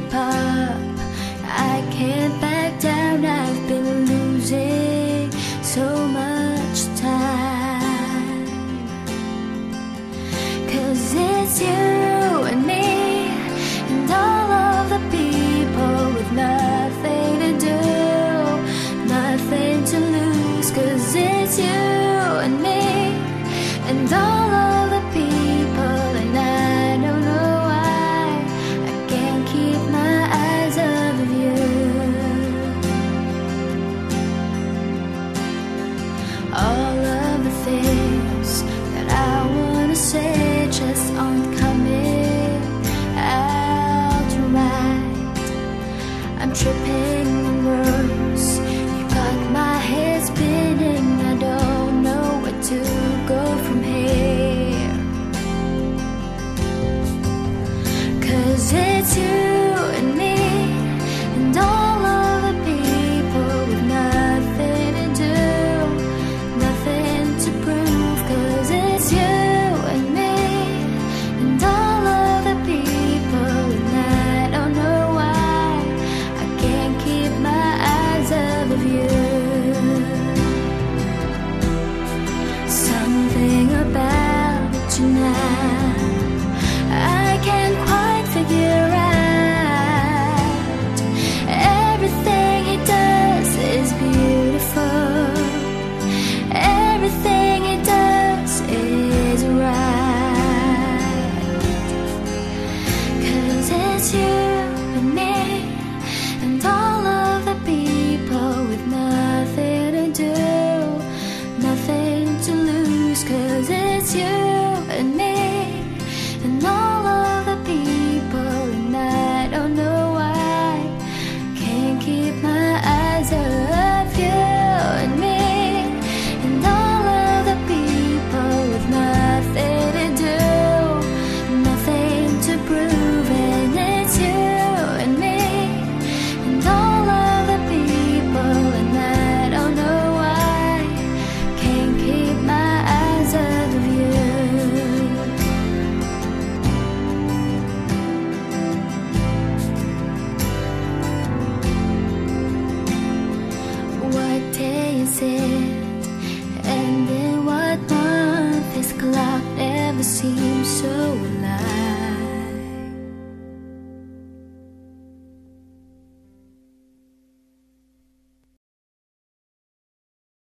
keep up. I can't back down. I've been losing so much time. 'Cause it's you and me and all of the people with nothing to do, nothing to lose. 'Cause it's you and me and all of the people, and I don't know why I can't keep my eyes off of you. All of the things that I wanna say just aren't coming out right. I'm tripping